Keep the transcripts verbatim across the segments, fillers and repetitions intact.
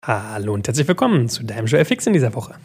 Hallo und herzlich willkommen zu deinem Joel Fix in dieser Woche.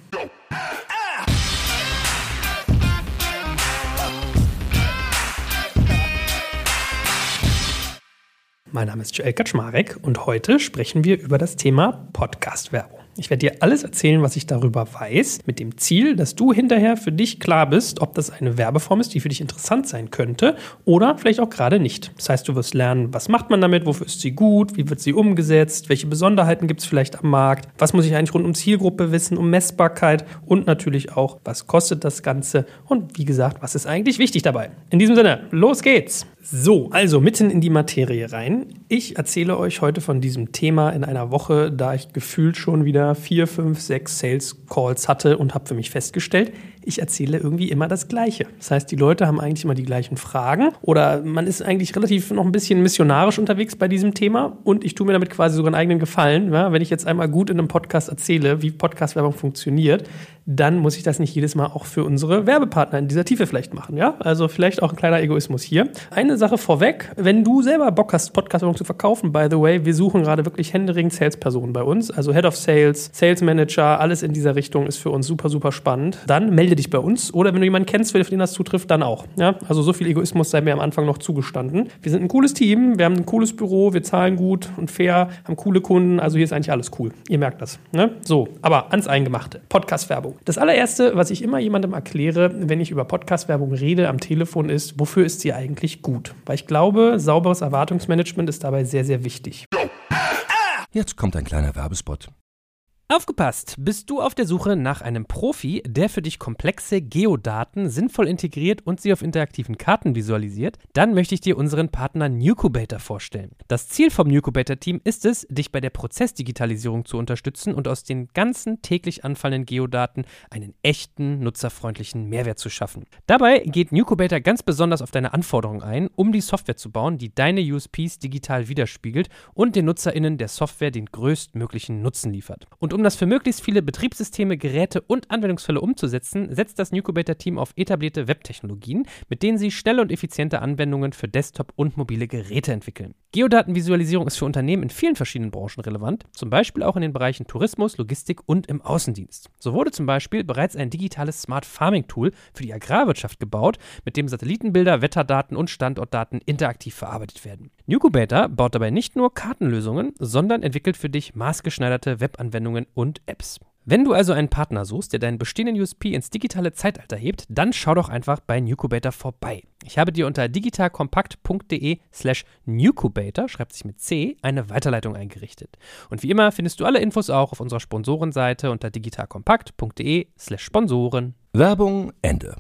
Mein Name ist Joel Kaczmarek und heute sprechen wir über das Thema Podcast-Werbung. Ich werde dir alles erzählen, was ich darüber weiß, mit dem Ziel, dass du hinterher für dich klar bist, ob das eine Werbeform ist, die für dich interessant sein könnte oder vielleicht auch gerade nicht. Das heißt, du wirst lernen, was macht man damit, wofür ist sie gut, wie wird sie umgesetzt, welche Besonderheiten gibt es vielleicht am Markt, was muss ich eigentlich rund um Zielgruppe wissen, um Messbarkeit und natürlich auch, was kostet das Ganze und wie gesagt, was ist eigentlich wichtig dabei. In diesem Sinne, los geht's! So, also mitten in die Materie rein. Ich erzähle euch heute von diesem Thema in einer Woche, da ich gefühlt schon wieder vier, fünf, sechs Sales Calls hatte und habe für mich festgestellt, ich erzähle irgendwie immer das Gleiche. Das heißt, die Leute haben eigentlich immer die gleichen Fragen oder man ist eigentlich relativ noch ein bisschen missionarisch unterwegs bei diesem Thema und ich tue mir damit quasi sogar einen eigenen Gefallen. Ja? Wenn ich jetzt einmal gut in einem Podcast erzähle, wie Podcast-Werbung funktioniert, dann muss ich das nicht jedes Mal auch für unsere Werbepartner in dieser Tiefe vielleicht machen. Ja? Also vielleicht auch ein kleiner Egoismus hier. Eine Sache vorweg, wenn du selber Bock hast, Podcast-Werbung zu verkaufen, by the way, wir suchen gerade wirklich händeringend Salespersonen bei uns, also Head of Sales, Sales Manager, alles in dieser Richtung ist für uns super, super spannend. Dann melde dich bei uns oder wenn du jemanden kennst, für den das zutrifft, dann auch. Ja? Also so viel Egoismus sei mir am Anfang noch zugestanden. Wir sind ein cooles Team, wir haben ein cooles Büro, wir zahlen gut und fair, haben coole Kunden, also hier ist eigentlich alles cool. Ihr merkt das. Ne? So, aber ans Eingemachte. Podcast-Werbung. Das allererste, was ich immer jemandem erkläre, wenn ich über Podcast-Werbung rede am Telefon ist, wofür ist sie eigentlich gut? Weil ich glaube, sauberes Erwartungsmanagement ist dabei sehr, sehr wichtig. Jetzt kommt ein kleiner Werbespot. Aufgepasst! Bist du auf der Suche nach einem Profi, der für dich komplexe Geodaten sinnvoll integriert und sie auf interaktiven Karten visualisiert? Dann möchte ich dir unseren Partner Nucubator vorstellen. Das Ziel vom Nucubator-Team ist es, dich bei der Prozessdigitalisierung zu unterstützen und aus den ganzen täglich anfallenden Geodaten einen echten, nutzerfreundlichen Mehrwert zu schaffen. Dabei geht Nucubator ganz besonders auf deine Anforderungen ein, um die Software zu bauen, die deine U S Ps digital widerspiegelt und den NutzerInnen der Software den größtmöglichen Nutzen liefert. Und um das für möglichst viele Betriebssysteme, Geräte und Anwendungsfälle umzusetzen, setzt das Nucubator-Team auf etablierte Webtechnologien, mit denen sie schnelle und effiziente Anwendungen für Desktop- und mobile Geräte entwickeln. Geodatenvisualisierung ist für Unternehmen in vielen verschiedenen Branchen relevant, zum Beispiel auch in den Bereichen Tourismus, Logistik und im Außendienst. So wurde zum Beispiel bereits ein digitales Smart Farming Tool für die Agrarwirtschaft gebaut, mit dem Satellitenbilder, Wetterdaten und Standortdaten interaktiv verarbeitet werden. Nucubator baut dabei nicht nur Kartenlösungen, sondern entwickelt für dich maßgeschneiderte Webanwendungen und Apps. Wenn du also einen Partner suchst, der deinen bestehenden U S P ins digitale Zeitalter hebt, dann schau doch einfach bei Nucubator vorbei. Ich habe dir unter digitalkompakt.de slash Nucubator, schreibt sich mit C, eine Weiterleitung eingerichtet. Und wie immer findest du alle Infos auch auf unserer Sponsorenseite unter digitalkompakt.de slash Sponsoren. Werbung Ende.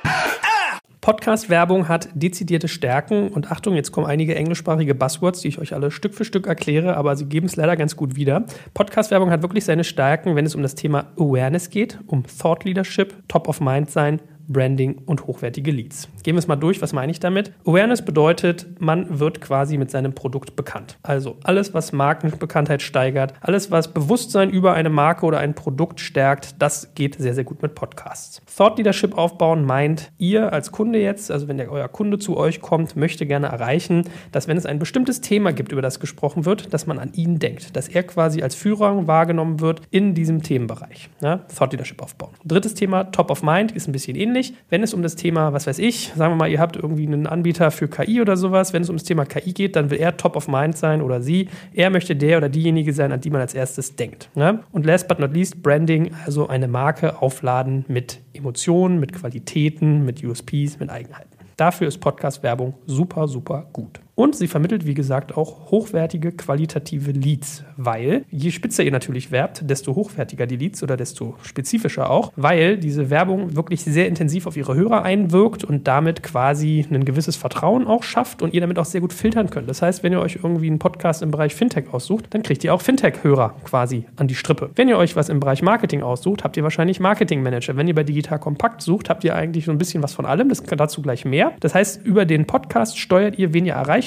Podcast-Werbung hat dezidierte Stärken und Achtung, jetzt kommen einige englischsprachige Buzzwords, die ich euch alle Stück für Stück erkläre, aber sie geben es leider ganz gut wieder. Podcast-Werbung hat wirklich seine Stärken, wenn es um das Thema Awareness geht, um Thought Leadership, Top of Mind sein, Branding und hochwertige Leads. Gehen wir es mal durch, was meine ich damit? Awareness bedeutet, man wird quasi mit seinem Produkt bekannt. Also alles, was Markenbekanntheit steigert, alles, was Bewusstsein über eine Marke oder ein Produkt stärkt, das geht sehr, sehr gut mit Podcasts. Thought Leadership aufbauen meint, ihr als Kunde jetzt, also wenn der, euer Kunde zu euch kommt, möchte gerne erreichen, dass wenn es ein bestimmtes Thema gibt, über das gesprochen wird, dass man an ihn denkt, dass er quasi als Führer wahrgenommen wird in diesem Themenbereich. Ja? Thought Leadership aufbauen. Drittes Thema, Top of Mind, ist ein bisschen ähnlich. Wenn es um das Thema, was weiß ich, sagen wir mal, ihr habt irgendwie einen Anbieter für K I oder sowas, wenn es um das Thema K I geht, dann will er top of mind sein oder sie. Er möchte der oder diejenige sein, an die man als erstes denkt. Ne? Und last but not least, Branding, also eine Marke aufladen mit Emotionen, mit Qualitäten, mit U S Ps, mit Eigenheiten. Dafür ist Podcast-Werbung super, super gut. Und sie vermittelt, wie gesagt, auch hochwertige, qualitative Leads, weil je spitzer ihr natürlich werbt, desto hochwertiger die Leads oder desto spezifischer auch, weil diese Werbung wirklich sehr intensiv auf ihre Hörer einwirkt und damit quasi ein gewisses Vertrauen auch schafft und ihr damit auch sehr gut filtern könnt. Das heißt, wenn ihr euch irgendwie einen Podcast im Bereich Fintech aussucht, dann kriegt ihr auch Fintech-Hörer quasi an die Strippe. Wenn ihr euch was im Bereich Marketing aussucht, habt ihr wahrscheinlich Marketing-Manager. Wenn ihr bei Digital Kompakt sucht, habt ihr eigentlich so ein bisschen was von allem, das dazu gleich mehr. Das heißt, über den Podcast steuert ihr, wen ihr erreicht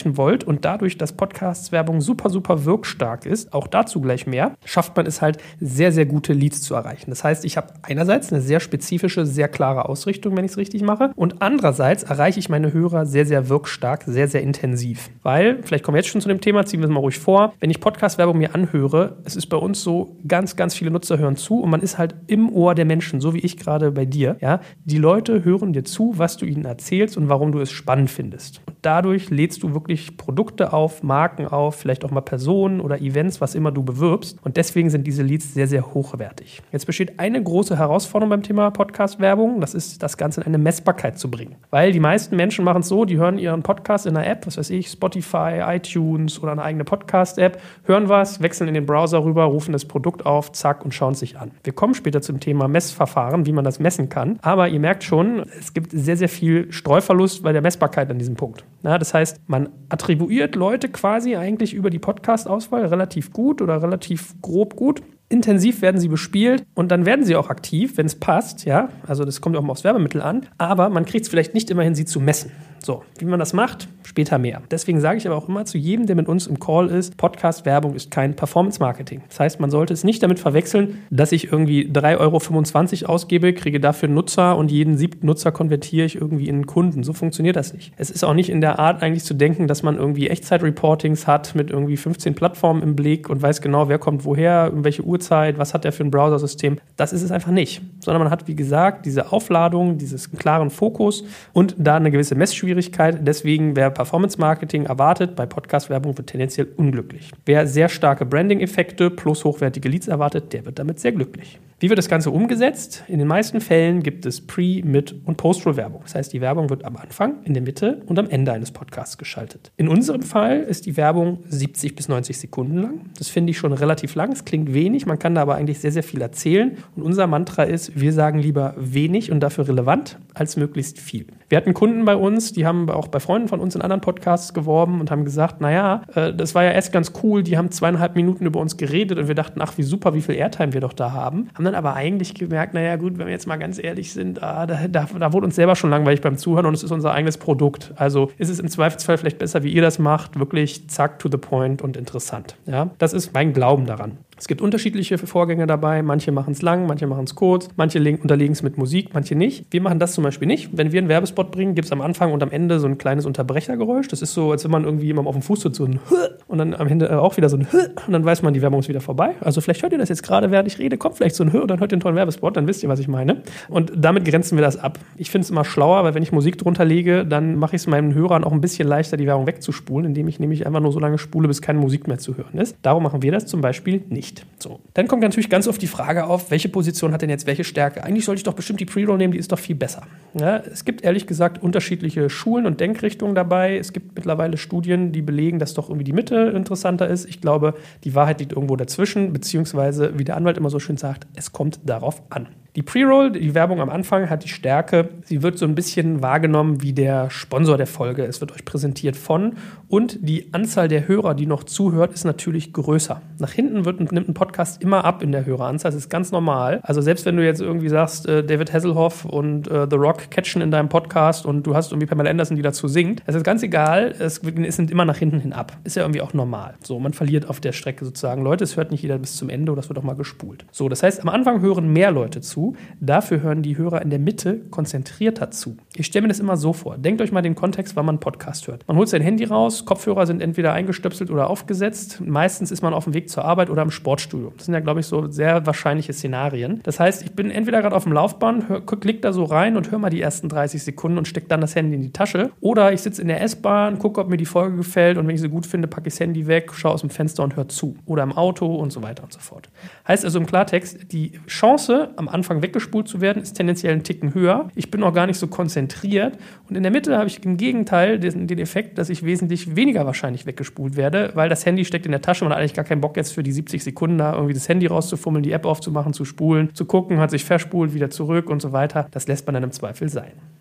erreichen wollt und dadurch, dass Podcast-Werbung super, super wirkstark ist, auch dazu gleich mehr, schafft man es halt, sehr, sehr gute Leads zu erreichen. Das heißt, ich habe einerseits eine sehr spezifische, sehr klare Ausrichtung, wenn ich es richtig mache, und andererseits erreiche ich meine Hörer sehr, sehr wirkstark, sehr, sehr intensiv. Weil, vielleicht kommen wir jetzt schon zu dem Thema, ziehen wir es mal ruhig vor, wenn ich Podcast-Werbung mir anhöre, es ist bei uns so, ganz, ganz viele Nutzer hören zu und man ist halt im Ohr der Menschen, so wie ich gerade bei dir. Ja? Die Leute hören dir zu, was du ihnen erzählst und warum du es spannend findest. Und dadurch lädst du wirklich Produkte auf, Marken auf, vielleicht auch mal Personen oder Events, was immer du bewirbst. Und deswegen sind diese Leads sehr, sehr hochwertig. Jetzt besteht eine große Herausforderung beim Thema Podcast-Werbung, das ist, das Ganze in eine Messbarkeit zu bringen. Weil die meisten Menschen machen es so, die hören ihren Podcast in einer App, was weiß ich, Spotify, iTunes oder eine eigene Podcast-App, hören was, wechseln in den Browser rüber, rufen das Produkt auf, zack, und schauen es sich an. Wir kommen später zum Thema Messverfahren, wie man das messen kann. Aber ihr merkt schon, es gibt sehr, sehr viel Streuverlust bei der Messbarkeit an diesem Punkt. Ja, das heißt, man attribuiert Leute quasi eigentlich über die Podcast-Auswahl relativ gut oder relativ grob gut. Intensiv werden sie bespielt und dann werden sie auch aktiv, wenn es passt, ja, also das kommt auch mal aufs Werbemittel an, aber man kriegt es vielleicht nicht immer hin, sie zu messen. So, wie man das macht, später mehr. Deswegen sage ich aber auch immer zu jedem, der mit uns im Call ist, Podcast-Werbung ist kein Performance-Marketing. Das heißt, man sollte es nicht damit verwechseln, dass ich irgendwie drei Euro fünfundzwanzig ausgebe, kriege dafür einen Nutzer und jeden siebten Nutzer konvertiere ich irgendwie in einen Kunden. So funktioniert das nicht. Es ist auch nicht in der Art eigentlich zu denken, dass man irgendwie Echtzeit-Reportings hat mit irgendwie fünfzehn Plattformen im Blick und weiß genau, wer kommt woher, um welche Uhrzeit, was hat der für ein Browsersystem. Das ist es einfach nicht. Sondern man hat, wie gesagt, diese Aufladung, dieses klaren Fokus und da eine gewisse Messschwierigkeit. Deswegen, wer Performance-Marketing erwartet, bei Podcast-Werbung wird tendenziell unglücklich. Wer sehr starke Branding-Effekte plus hochwertige Leads erwartet, der wird damit sehr glücklich. Wie wird das Ganze umgesetzt? In den meisten Fällen gibt es Pre-, Mid- und Post-Roll-Werbung. Das heißt, die Werbung wird am Anfang, in der Mitte und am Ende eines Podcasts geschaltet. In unserem Fall ist die Werbung siebzig bis neunzig Sekunden lang. Das finde ich schon relativ lang. Es klingt wenig, man kann da aber eigentlich sehr, sehr viel erzählen. Und unser Mantra ist, wir sagen lieber wenig und dafür relevant als möglichst viel. Wir hatten Kunden bei uns, die haben auch bei Freunden von uns in anderen Podcasts geworben und haben gesagt, naja, äh, das war ja erst ganz cool, die haben zweieinhalb Minuten über uns geredet und wir dachten, ach wie super, wie viel Airtime wir doch da haben. Haben dann aber eigentlich gemerkt, naja gut, wenn wir jetzt mal ganz ehrlich sind, ah, da, da, da wurde uns selber schon langweilig beim Zuhören und es ist unser eigenes Produkt. Also ist es im Zweifelsfall vielleicht besser, wie ihr das macht, wirklich zack, to the point und interessant. Ja? Das ist mein Glauben daran. Es gibt unterschiedliche Vorgänge dabei. Manche machen es lang, manche machen es kurz, manche unterlegen es mit Musik, manche nicht. Wir machen das zum Beispiel nicht. Wenn wir einen Werbespot bringen, gibt es am Anfang und am Ende so ein kleines Unterbrechergeräusch. Das ist so, als wenn man irgendwie jemandem auf dem Fuß tut, so ein und dann am Ende auch wieder so ein und dann weiß man, die Werbung ist wieder vorbei. Also vielleicht hört ihr das jetzt gerade, während ich rede, kommt vielleicht so ein und dann hört ihr einen tollen Werbespot, dann wisst ihr, was ich meine. Und damit grenzen wir das ab. Ich finde es immer schlauer, weil wenn ich Musik drunter lege, dann mache ich es meinen Hörern auch ein bisschen leichter, die Werbung wegzuspulen, indem ich nämlich einfach nur so lange spule, bis keine Musik mehr zu hören ist. Darum machen wir das zum Beispiel nicht. So. Dann kommt natürlich ganz oft die Frage auf, welche Position hat denn jetzt welche Stärke? Eigentlich sollte ich doch bestimmt die Pre-Roll nehmen, die ist doch viel besser. Ja, es gibt ehrlich gesagt unterschiedliche Schulen und Denkrichtungen dabei. Es gibt mittlerweile Studien, die belegen, dass doch irgendwie die Mitte interessanter ist. Ich glaube, die Wahrheit liegt irgendwo dazwischen, beziehungsweise, wie der Anwalt immer so schön sagt, es kommt darauf an. Die Pre-Roll, die Werbung am Anfang, hat die Stärke, sie wird so ein bisschen wahrgenommen wie der Sponsor der Folge. Es wird euch präsentiert von und die Anzahl der Hörer, die noch zuhört, ist natürlich größer. Nach hinten wird, nimmt ein Podcast immer ab in der Höreranzahl, das ist ganz normal. Also selbst wenn du jetzt irgendwie sagst, äh, David Hasselhoff und äh, The Rock catchen in deinem Podcast und du hast irgendwie Pamela Anderson, die dazu singt, es ist ganz egal, es, es nimmt immer nach hinten hin ab. Ist ja irgendwie auch normal. So, man verliert auf der Strecke sozusagen Leute, es hört nicht jeder bis zum Ende oder es wird auch mal gespult. So, das heißt, am Anfang hören mehr Leute zu. Dafür hören die Hörer in der Mitte konzentrierter zu. Ich stelle mir das immer so vor. Denkt euch mal den Kontext, wann man einen Podcast hört. Man holt sein Handy raus, Kopfhörer sind entweder eingestöpselt oder aufgesetzt. Meistens ist man auf dem Weg zur Arbeit oder im Sportstudio. Das sind ja, glaube ich, so sehr wahrscheinliche Szenarien. Das heißt, ich bin entweder gerade auf dem Laufband, hör, klick da so rein und höre mal die ersten dreißig Sekunden und stecke dann das Handy in die Tasche. Oder ich sitze in der S-Bahn, gucke, ob mir die Folge gefällt und wenn ich sie gut finde, packe ich das Handy weg, schaue aus dem Fenster und höre zu. Oder im Auto und so weiter und so fort. Heißt also im Klartext, die Chance, am Anfang weggespult zu werden, ist tendenziell einen Ticken höher. Ich bin auch gar nicht so konzentriert. Und in der Mitte habe ich im Gegenteil den, den Effekt, dass ich wesentlich weniger wahrscheinlich weggespult werde, weil das Handy steckt in der Tasche. Man hat eigentlich gar keinen Bock jetzt für die siebzig Sekunden da irgendwie das Handy rauszufummeln, die App aufzumachen, zu spulen, zu gucken, hat sich verspult, wieder zurück und so weiter. Das lässt man dann im Zweifel sein.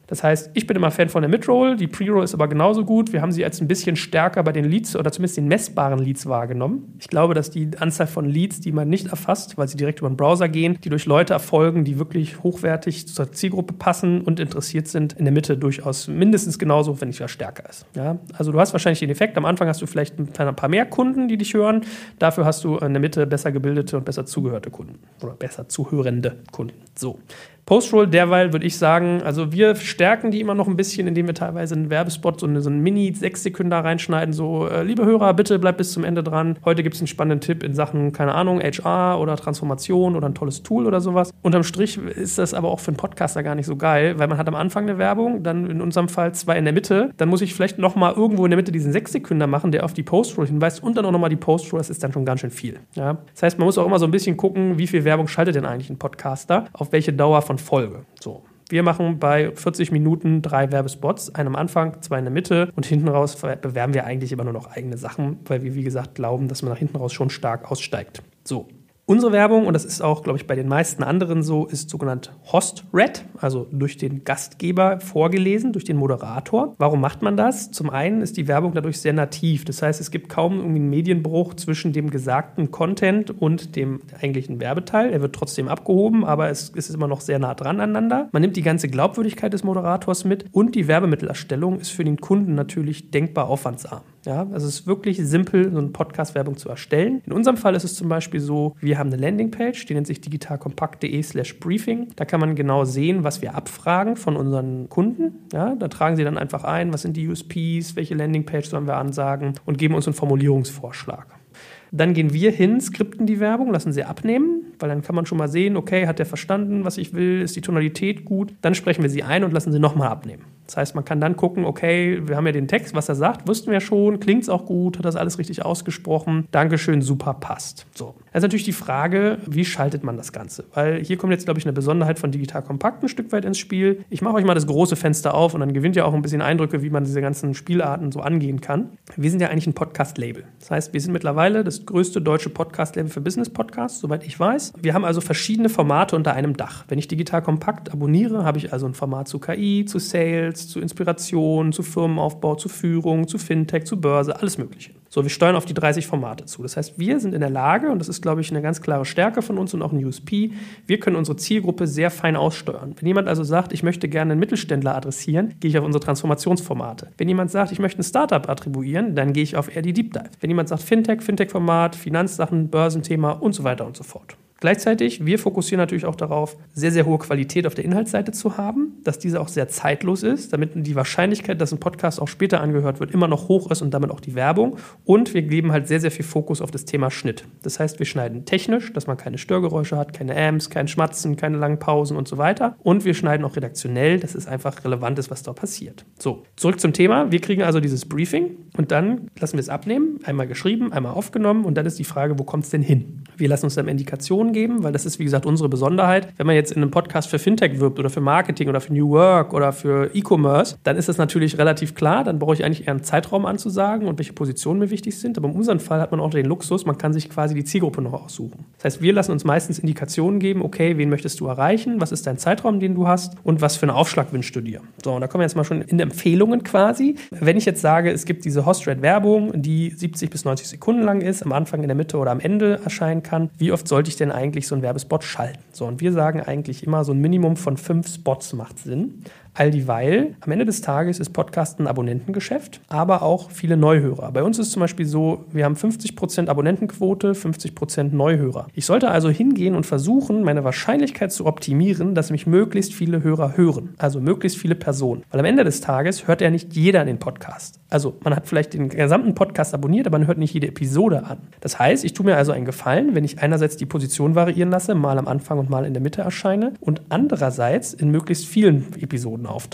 Das heißt, ich bin immer Fan von der Mid-Roll, die Pre-Roll ist aber genauso gut. Wir haben sie als ein bisschen stärker bei den Leads oder zumindest den messbaren Leads wahrgenommen. Ich glaube, dass die Anzahl von Leads, die man nicht erfasst, weil sie direkt über den Browser gehen, die durch Leute erfolgen, die wirklich hochwertig zur Zielgruppe passen und interessiert sind, in der Mitte durchaus mindestens genauso, wenn nicht sogar stärker ist. Ja? Also du hast wahrscheinlich den Effekt, am Anfang hast du vielleicht ein paar mehr Kunden, die dich hören. Dafür hast du in der Mitte besser gebildete und besser zugehörte Kunden oder besser zuhörende Kunden. So. Post-Roll, derweil würde ich sagen, also wir stärken die immer noch ein bisschen, indem wir teilweise einen Werbespot, so, eine, so einen Mini-sechs-Sekunden reinschneiden, so, äh, liebe Hörer, bitte bleibt bis zum Ende dran. Heute gibt es einen spannenden Tipp in Sachen, keine Ahnung, H R oder Transformation oder ein tolles Tool oder sowas. Unterm Strich ist das aber auch für einen Podcaster gar nicht so geil, weil man hat am Anfang eine Werbung, dann in unserem Fall zwei in der Mitte, dann muss ich vielleicht nochmal irgendwo in der Mitte diesen sechs-Sekunden machen, der auf die Post-Roll hinweist und dann auch nochmal die Post-Roll, das ist dann schon ganz schön viel. Ja? Das heißt, man muss auch immer so ein bisschen gucken, wie viel Werbung schaltet denn eigentlich ein Podcaster, auf welche Dauer von Folge. So. Wir machen bei vierzig Minuten drei Werbespots, einen am Anfang, zwei in der Mitte und hinten raus bewerben wir eigentlich immer nur noch eigene Sachen, weil wir, wie gesagt, glauben, dass man nach hinten raus schon stark aussteigt. So. Unsere Werbung, und das ist auch, glaube ich, bei den meisten anderen so, ist sogenannt Host-Read, also durch den Gastgeber vorgelesen, durch den Moderator. Warum macht man das? Zum einen ist die Werbung dadurch sehr nativ. Das heißt, es gibt kaum irgendwie einen Medienbruch zwischen dem gesagten Content und dem eigentlichen Werbeteil. Er wird trotzdem abgehoben, aber es ist immer noch sehr nah dran aneinander. Man nimmt die ganze Glaubwürdigkeit des Moderators mit und die Werbemittelerstellung ist für den Kunden natürlich denkbar aufwandsarm. Ja, also es ist wirklich simpel, so eine Podcast-Werbung zu erstellen. In unserem Fall ist es zum Beispiel so, wir haben eine Landingpage, die nennt sich digitalkompakt.de slash briefing. Da kann man genau sehen, was wir abfragen von unseren Kunden. Ja, da tragen sie dann einfach ein, was sind die U S Ps, welche Landingpage sollen wir ansagen und geben uns einen Formulierungsvorschlag. Dann gehen wir hin, skripten die Werbung, lassen sie abnehmen, weil dann kann man schon mal sehen, okay, hat der verstanden, was ich will, ist die Tonalität gut. Dann sprechen wir sie ein und lassen sie nochmal abnehmen. Das heißt, man kann dann gucken, okay, wir haben ja den Text, was er sagt, wussten wir schon, klingt es auch gut, hat das alles richtig ausgesprochen, Dankeschön, super, passt. So. Das ist natürlich die Frage, wie schaltet man das Ganze? Weil hier kommt jetzt, glaube ich, eine Besonderheit von Digital Kompakt ein Stück weit ins Spiel. Ich mache euch mal das große Fenster auf und dann gewinnt ihr auch ein bisschen Eindrücke, wie man diese ganzen Spielarten so angehen kann. Wir sind ja eigentlich ein Podcast-Label. Das heißt, wir sind mittlerweile das größte deutsche Podcast-Label für Business-Podcasts, soweit ich weiß. Wir haben also verschiedene Formate unter einem Dach. Wenn ich Digital Kompakt abonniere, habe ich also ein Format zu K I, zu Sales, zu Inspiration, zu Firmenaufbau, zu Führung, zu Fintech, zu Börse, alles Mögliche. So, wir steuern auf die dreißig Formate zu. Das heißt, wir sind in der Lage, und das ist, glaube ich, eine ganz klare Stärke von uns und auch ein U S P, wir können unsere Zielgruppe sehr fein aussteuern. Wenn jemand also sagt, ich möchte gerne einen Mittelständler adressieren, gehe ich auf unsere Transformationsformate. Wenn jemand sagt, ich möchte ein Startup attribuieren, dann gehe ich auf eher die Deep Dive. Wenn jemand sagt Fintech, Fintech-Format, Finanzsachen, Börsenthema und so weiter und so fort. Gleichzeitig, wir fokussieren natürlich auch darauf, sehr, sehr hohe Qualität auf der Inhaltsseite zu haben, dass diese auch sehr zeitlos ist, damit die Wahrscheinlichkeit, dass ein Podcast auch später angehört wird, immer noch hoch ist und damit auch die Werbung. Und wir geben halt sehr, sehr viel Fokus auf das Thema Schnitt. Das heißt, wir schneiden technisch, dass man keine Störgeräusche hat, keine Amps, kein Schmatzen, keine langen Pausen und so weiter. Und wir schneiden auch redaktionell, dass es einfach relevant ist, was da passiert. So, zurück zum Thema. Wir kriegen also dieses Briefing und dann lassen wir es abnehmen, einmal geschrieben, einmal aufgenommen und dann ist die Frage, wo kommt es denn hin? Wir lassen uns dann Indikationen geben, weil das ist, wie gesagt, unsere Besonderheit. Wenn man jetzt in einem Podcast für Fintech wirbt oder für Marketing oder für New Work oder für E-Commerce, dann ist das natürlich relativ klar. Dann brauche ich eigentlich eher einen Zeitraum anzusagen und welche Positionen mir wichtig sind. Aber in unserem Fall hat man auch den Luxus, man kann sich quasi die Zielgruppe noch aussuchen. Das heißt, wir lassen uns meistens Indikationen geben, okay, wen möchtest du erreichen, was ist dein Zeitraum, den du hast und was für einen Aufschlag wünschst du dir. So, und da kommen wir jetzt mal schon in Empfehlungen quasi. Wenn ich jetzt sage, es gibt diese Host-Read-Werbung, die siebzig bis neunzig Sekunden lang ist, am Anfang, in der Mitte oder am Ende erscheinen kann, wie oft sollte ich denn eigentlich so einen Werbespot schalten? So, und wir sagen eigentlich immer, so ein Minimum von fünf Spots macht Sinn. All dieweil, am Ende des Tages ist Podcast ein Abonnentengeschäft, aber auch viele Neuhörer. Bei uns ist zum Beispiel so, wir haben fünfzig Prozent Abonnentenquote, fünfzig Prozent Neuhörer. Ich sollte also hingehen und versuchen, meine Wahrscheinlichkeit zu optimieren, dass mich möglichst viele Hörer hören, also möglichst viele Personen. Weil am Ende des Tages hört ja nicht jeder den Podcast. Also man hat vielleicht den gesamten Podcast abonniert, aber man hört nicht jede Episode an. Das heißt, ich tue mir also einen Gefallen, wenn ich einerseits die Position variieren lasse, mal am Anfang und mal in der Mitte erscheine und andererseits in möglichst vielen Episoden auftauche.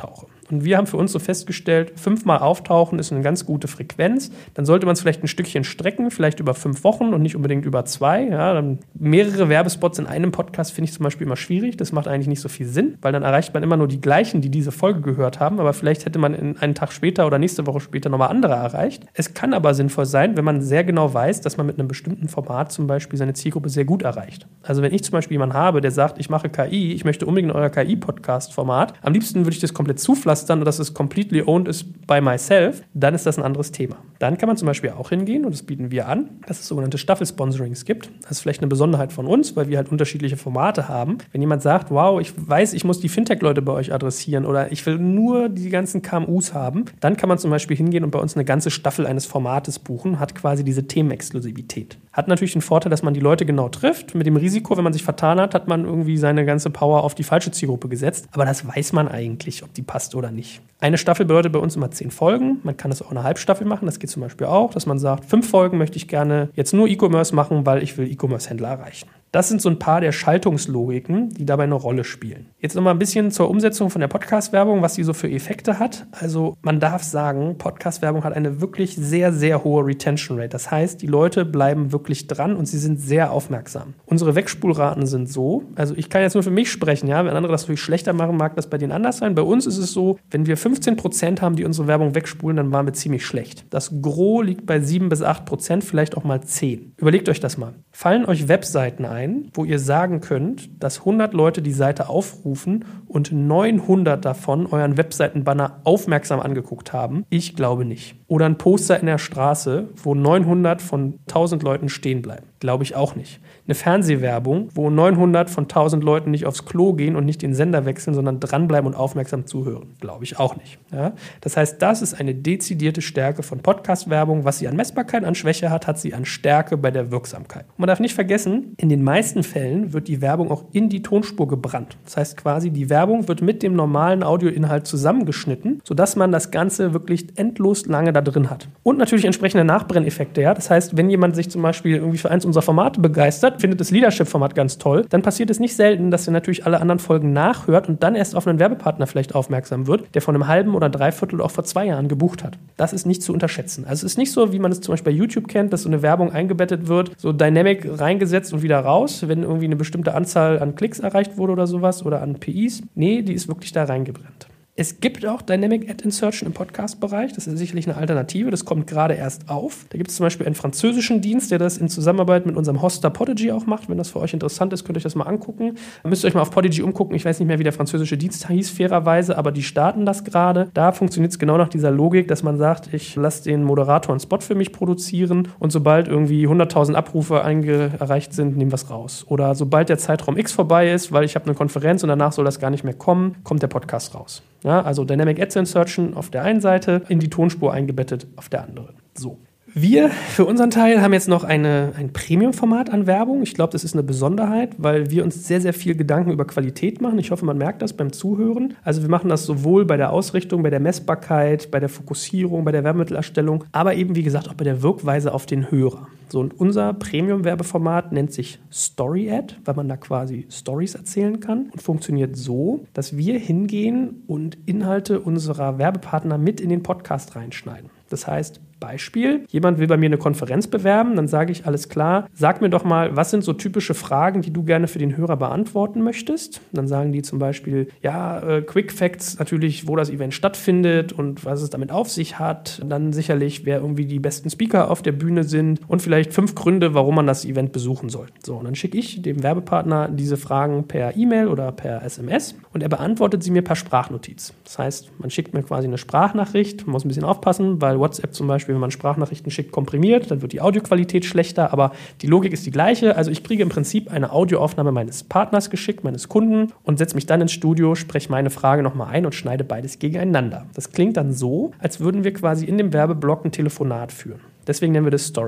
Und wir haben für uns so festgestellt, fünfmal auftauchen ist eine ganz gute Frequenz. Dann sollte man es vielleicht ein Stückchen strecken, vielleicht über fünf Wochen und nicht unbedingt über zwei. Ja, dann mehrere Werbespots in einem Podcast finde ich zum Beispiel immer schwierig. Das macht eigentlich nicht so viel Sinn, weil dann erreicht man immer nur die gleichen, die diese Folge gehört haben. Aber vielleicht hätte man in einen Tag später oder nächste Woche später nochmal andere erreicht. Es kann aber sinnvoll sein, wenn man sehr genau weiß, dass man mit einem bestimmten Format zum Beispiel seine Zielgruppe sehr gut erreicht. Also wenn ich zum Beispiel jemanden habe, der sagt, ich mache K I, ich möchte unbedingt euer K I-Podcast-Format, am liebsten würde ich das komplett zupflastern und dass es completely owned ist by myself, dann ist das ein anderes Thema. Dann kann man zum Beispiel auch hingehen, und das bieten wir an, dass es sogenannte Staffelsponsorings gibt. Das ist vielleicht eine Besonderheit von uns, weil wir halt unterschiedliche Formate haben. Wenn jemand sagt, wow, ich weiß, ich muss die Fintech-Leute bei euch adressieren oder ich will nur die ganzen K M Us haben, dann kann man zum Beispiel hingehen und bei uns eine ganze Staffel eines Formates buchen, hat quasi diese Themenexklusivität. Hat natürlich den Vorteil, dass man die Leute genau trifft. Mit dem Risiko, wenn man sich vertan hat, hat man irgendwie seine ganze Power auf die falsche Zielgruppe gesetzt. Aber das weiß man eigentlich, ob die passt oder nicht. Eine Staffel bedeutet bei uns immer zehn Folgen. Man kann das auch eine Halbstaffel machen. Das geht zum Beispiel auch, dass man sagt, fünf Folgen möchte ich gerne jetzt nur E-Commerce machen, weil ich will E-Commerce-Händler erreichen. Das sind so ein paar der Schaltungslogiken, die dabei eine Rolle spielen. Jetzt nochmal ein bisschen zur Umsetzung von der Podcast-Werbung, was sie so für Effekte hat. Also man darf sagen, Podcast-Werbung hat eine wirklich sehr, sehr hohe Retention Rate. Das heißt, die Leute bleiben wirklich dran und sie sind sehr aufmerksam. Unsere Wegspulraten sind so, also ich kann jetzt nur für mich sprechen, ja, wenn andere das natürlich schlechter machen, mag das bei denen anders sein. Bei uns ist es so, wenn wir fünfzehn Prozent haben, die unsere Werbung wegspulen, dann waren wir ziemlich schlecht. Das Gros liegt bei sieben bis acht Prozent, vielleicht auch mal zehn. Überlegt euch das mal. Fallen euch Webseiten ein, wo ihr sagen könnt, dass hundert Leute die Seite aufrufen und neunhundert davon euren Webseitenbanner aufmerksam angeguckt haben? Ich glaube nicht. Oder ein Poster in der Straße, wo neunhundert von tausend Leuten stehen bleiben? Glaube ich auch nicht. Eine Fernsehwerbung, wo neunhundert von tausend Leuten nicht aufs Klo gehen und nicht den Sender wechseln, sondern dranbleiben und aufmerksam zuhören. Glaube ich auch nicht. Ja? Das heißt, das ist eine dezidierte Stärke von Podcast-Werbung. Was sie an Messbarkeit, an Schwäche hat, hat sie an Stärke bei der Wirksamkeit. Und man darf nicht vergessen, in den meisten Fällen wird die Werbung auch in die Tonspur gebrannt. Das heißt quasi, die Werbung wird mit dem normalen Audioinhalt zusammengeschnitten, sodass man das Ganze wirklich endlos lange da drin hat. Und natürlich entsprechende Nachbrenneffekte. Ja? Das heißt, wenn jemand sich zum Beispiel irgendwie für eins unserer Formate begeistert, findet das Leadership-Format ganz toll, dann passiert es nicht selten, dass er natürlich alle anderen Folgen nachhört und dann erst auf einen Werbepartner vielleicht aufmerksam wird, der von einem halben oder dreiviertel auch vor zwei Jahren gebucht hat. Das ist nicht zu unterschätzen. Also es ist nicht so, wie man es zum Beispiel bei YouTube kennt, dass so eine Werbung eingebettet wird, so Dynamic reingesetzt und wieder raus, wenn irgendwie eine bestimmte Anzahl an Klicks erreicht wurde oder sowas oder an P Is. Nee, die ist wirklich da reingebrannt. Es gibt auch Dynamic Ad Insertion im Podcast-Bereich. Das ist sicherlich eine Alternative. Das kommt gerade erst auf. Da gibt es zum Beispiel einen französischen Dienst, der das in Zusammenarbeit mit unserem Hoster Podigy auch macht. Wenn das für euch interessant ist, könnt ihr euch das mal angucken. Dann müsst ihr euch mal auf Podigy umgucken. Ich weiß nicht mehr, wie der französische Dienst hieß, fairerweise, aber die starten das gerade. Da funktioniert es genau nach dieser Logik, dass man sagt, ich lasse den Moderator einen Spot für mich produzieren und sobald irgendwie hunderttausend Abrufe einge- erreicht sind, nehmen wir es raus. Oder sobald der Zeitraum X vorbei ist, weil ich habe eine Konferenz und danach soll das gar nicht mehr kommen, kommt der Podcast raus. Ja, also Dynamic Ad Insertion auf der einen Seite, in die Tonspur eingebettet auf der anderen. So. Wir für unseren Teil haben jetzt noch eine, ein Premium-Format an Werbung. Ich glaube, das ist eine Besonderheit, weil wir uns sehr, sehr viel Gedanken über Qualität machen. Ich hoffe, man merkt das beim Zuhören. Also wir machen das sowohl bei der Ausrichtung, bei der Messbarkeit, bei der Fokussierung, bei der Werbemittelerstellung, aber eben, wie gesagt, auch bei der Wirkweise auf den Hörer. So, und unser Premium-Werbeformat nennt sich Story Ad, weil man da quasi Stories erzählen kann und funktioniert so, dass wir hingehen und Inhalte unserer Werbepartner mit in den Podcast reinschneiden. Das heißt, Beispiel, jemand will bei mir eine Konferenz bewerben, dann sage ich, alles klar, sag mir doch mal, was sind so typische Fragen, die du gerne für den Hörer beantworten möchtest? Dann sagen die zum Beispiel, ja, äh, Quick Facts natürlich, wo das Event stattfindet und was es damit auf sich hat. Dann sicherlich, wer irgendwie die besten Speaker auf der Bühne sind und vielleicht fünf Gründe, warum man das Event besuchen soll. So, und dann schicke ich dem Werbepartner diese Fragen per E-Mail oder per S M S und er beantwortet sie mir per Sprachnotiz. Das heißt, man schickt mir quasi eine Sprachnachricht, man muss ein bisschen aufpassen, weil WhatsApp zum Beispiel, wenn man Sprachnachrichten schickt, komprimiert, dann wird die Audioqualität schlechter, aber die Logik ist die gleiche. Also ich kriege im Prinzip eine Audioaufnahme meines Partners geschickt, meines Kunden und setze mich dann ins Studio, spreche meine Frage nochmal ein und schneide beides gegeneinander. Das klingt dann so, als würden wir quasi in dem Werbeblock ein Telefonat führen. Deswegen nennen wir das Story Ad.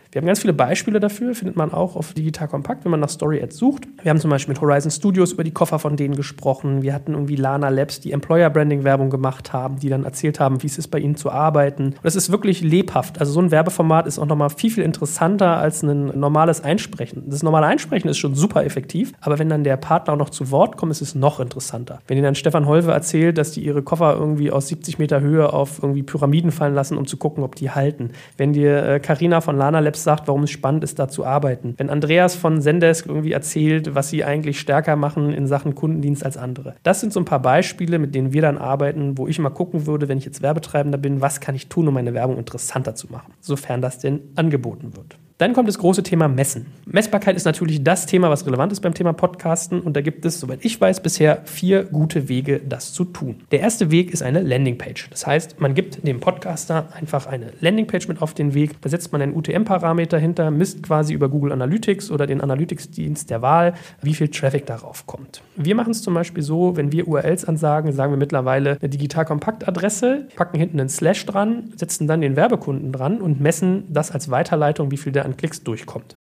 Wir haben ganz viele Beispiele dafür, findet man auch auf Digital Compact, wenn man nach Story Ads sucht. Wir haben zum Beispiel mit Horizon Studios über die Koffer von denen gesprochen. Wir hatten irgendwie Lana Labs, die Employer Branding Werbung gemacht haben, die dann erzählt haben, wie es ist, bei ihnen zu arbeiten. Und das ist wirklich lebhaft. Also so ein Werbeformat ist auch nochmal viel, viel interessanter als ein normales Einsprechen. Das normale Einsprechen ist schon super effektiv, aber wenn dann der Partner auch noch zu Wort kommt, ist es noch interessanter. Wenn ihr dann Stefan Holwe erzählt, dass die ihre Koffer irgendwie aus siebzig Meter Höhe auf irgendwie Pyramiden fallen lassen, um zu gucken, ob die halten. Wenn dir Carina äh, von Lana Labs sagt, warum es spannend ist, da zu arbeiten. Wenn Andreas von Zendesk irgendwie erzählt, was sie eigentlich stärker machen in Sachen Kundendienst als andere. Das sind so ein paar Beispiele, mit denen wir dann arbeiten, wo ich mal gucken würde, wenn ich jetzt Werbetreibender bin, was kann ich tun, um meine Werbung interessanter zu machen, sofern das denn angeboten wird. Dann kommt das große Thema Messen. Messbarkeit ist natürlich das Thema, was relevant ist beim Thema Podcasten. Und da gibt es, soweit ich weiß, bisher vier gute Wege, das zu tun. Der erste Weg ist eine Landingpage. Das heißt, man gibt dem Podcaster einfach eine Landingpage mit auf den Weg. Da setzt man einen U T M-Parameter hinter, misst quasi über Google Analytics oder den Analytics-Dienst der Wahl, wie viel Traffic darauf kommt. Wir machen es zum Beispiel so, wenn wir U R Ls ansagen, sagen wir mittlerweile eine Digital-Kompakt-Adresse, packen hinten einen Slash dran, setzen dann den Werbekunden dran und messen das als Weiterleitung, wie viel der an Klicks durchkommt.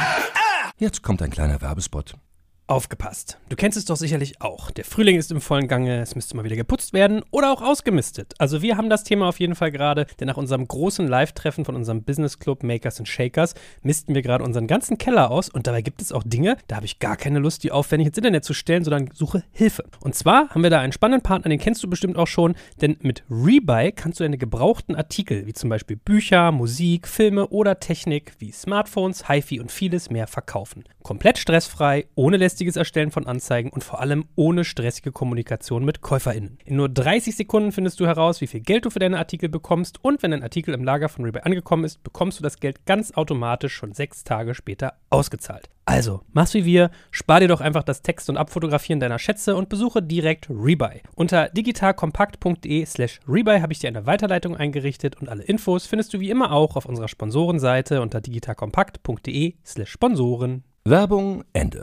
Jetzt kommt ein kleiner Werbespot. Aufgepasst. Du kennst es doch sicherlich auch. Der Frühling ist im vollen Gange, es müsste mal wieder geputzt werden oder auch ausgemistet. Also wir haben das Thema auf jeden Fall gerade, denn nach unserem großen Live-Treffen von unserem Business Club Makers and Shakers misten wir gerade unseren ganzen Keller aus und dabei gibt es auch Dinge, da habe ich gar keine Lust, die aufwendig ins Internet zu stellen, sondern suche Hilfe. Und zwar haben wir da einen spannenden Partner, den kennst du bestimmt auch schon, denn mit Rebuy kannst du deine gebrauchten Artikel, wie zum Beispiel Bücher, Musik, Filme oder Technik wie Smartphones, HiFi und vieles mehr verkaufen. Komplett stressfrei, ohne lästiges Erstellen von Anzeigen und vor allem ohne stressige Kommunikation mit KäuferInnen. In nur dreißig Sekunden findest du heraus, wie viel Geld du für deine Artikel bekommst und wenn dein Artikel im Lager von Rebuy angekommen ist, bekommst du das Geld ganz automatisch schon sechs Tage später ausgezahlt. Also, mach's wie wir, spar dir doch einfach das Text- und Abfotografieren deiner Schätze und besuche direkt Rebuy. Unter digitalkompakt.de slash Rebuy habe ich dir eine Weiterleitung eingerichtet und alle Infos findest du wie immer auch auf unserer Sponsorenseite unter digitalkompakt.de slash Sponsoren. Werbung Ende.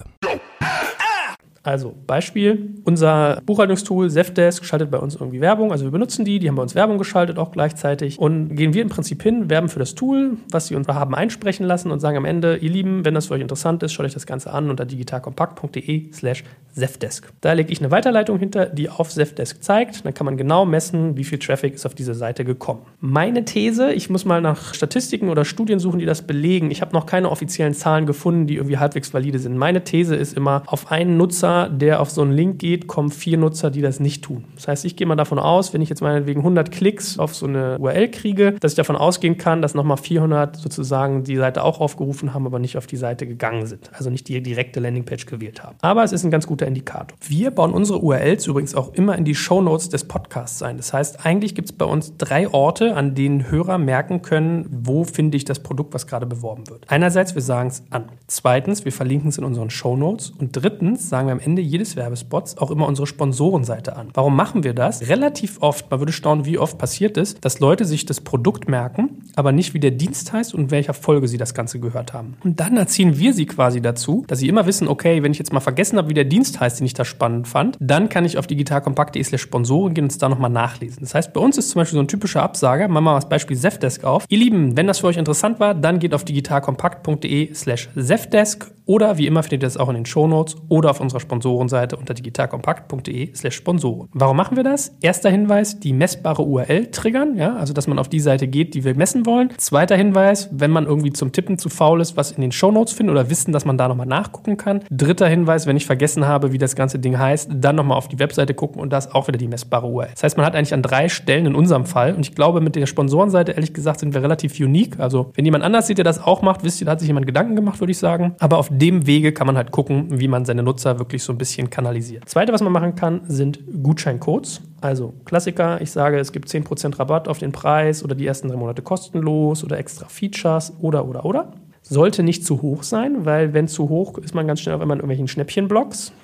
Also Beispiel, unser Buchhaltungstool Zefdesk schaltet bei uns irgendwie Werbung, also wir benutzen die, die haben bei uns Werbung geschaltet auch gleichzeitig und gehen wir im Prinzip hin, werben für das Tool, was sie uns haben einsprechen lassen und sagen am Ende, ihr Lieben, wenn das für euch interessant ist, schaut euch das Ganze an unter digitalkompakt.de slash Zefdesk. Da lege ich eine Weiterleitung hinter, die auf Zefdesk zeigt, dann kann man genau messen, wie viel Traffic ist auf diese Seite gekommen. Meine These, ich muss mal nach Statistiken oder Studien suchen, die das belegen, ich habe noch keine offiziellen Zahlen gefunden, die irgendwie halbwegs valide sind. Meine These ist immer, auf einen Nutzer, der auf so einen Link geht, kommen vier Nutzer, die das nicht tun. Das heißt, ich gehe mal davon aus, wenn ich jetzt meinetwegen hundert Klicks auf so eine U R L kriege, dass ich davon ausgehen kann, dass nochmal vierhundert sozusagen die Seite auch aufgerufen haben, aber nicht auf die Seite gegangen sind. Also nicht die direkte Landingpage gewählt haben. Aber es ist ein ganz guter Indikator. Wir bauen unsere U R Ls übrigens auch immer in die Shownotes des Podcasts ein. Das heißt, eigentlich gibt es bei uns drei Orte, an denen Hörer merken können, wo finde ich das Produkt, was gerade beworben wird. Einerseits, wir sagen es an. Zweitens, wir verlinken es in unseren Shownotes. Und drittens sagen wir am Ende jedes Werbespots auch immer unsere Sponsorenseite an. Warum machen wir das? Relativ oft, man würde staunen, wie oft passiert es, dass Leute sich das Produkt merken, aber nicht wie der Dienst heißt und in welcher Folge sie das Ganze gehört haben. Und dann erziehen wir sie quasi dazu, dass sie immer wissen, okay, wenn ich jetzt mal vergessen habe, wie der Dienst heißt, den ich da spannend fand, dann kann ich auf digitalkompakt.de slash Sponsoren gehen und es da nochmal nachlesen. Das heißt, bei uns ist zum Beispiel so ein typischer Absager, machen wir mal das Beispiel Zefdesk auf. Ihr Lieben, wenn das für euch interessant war, dann geht auf digitalkompakt.de slash Zefdesk oder wie immer findet ihr das auch in den Shownotes oder auf unserer Sponsorenseite unter digitalkompakt.de slash Sponsoren. Warum machen wir das? Erster Hinweis, die messbare U R L triggern, ja, also dass man auf die Seite geht, die wir messen wollen. Zweiter Hinweis, wenn man irgendwie zum Tippen zu faul ist, was in den Shownotes findet oder wissen, dass man da nochmal nachgucken kann. Dritter Hinweis, wenn ich vergessen habe, wie das ganze Ding heißt, dann nochmal auf die Webseite gucken und da ist auch wieder die messbare U R L. Das heißt, man hat eigentlich an drei Stellen in unserem Fall und ich glaube, mit der Sponsorenseite, ehrlich gesagt, sind wir relativ unique. Also, wenn jemand anders sieht, der das auch macht, wisst ihr, da hat sich jemand Gedanken gemacht, würde ich sagen. Aber auf dem Wege kann man halt gucken, wie man seine Nutzer wirklich so ein bisschen kanalisiert. Zweite, was man machen kann, sind Gutscheincodes. Also Klassiker, ich sage, es gibt zehn Prozent Rabatt auf den Preis oder die ersten drei Monate kostenlos oder extra Features oder, oder, oder. Sollte nicht zu hoch sein, weil wenn zu hoch ist man ganz schnell auf einmal in irgendwelchen Schnäppchenblocks.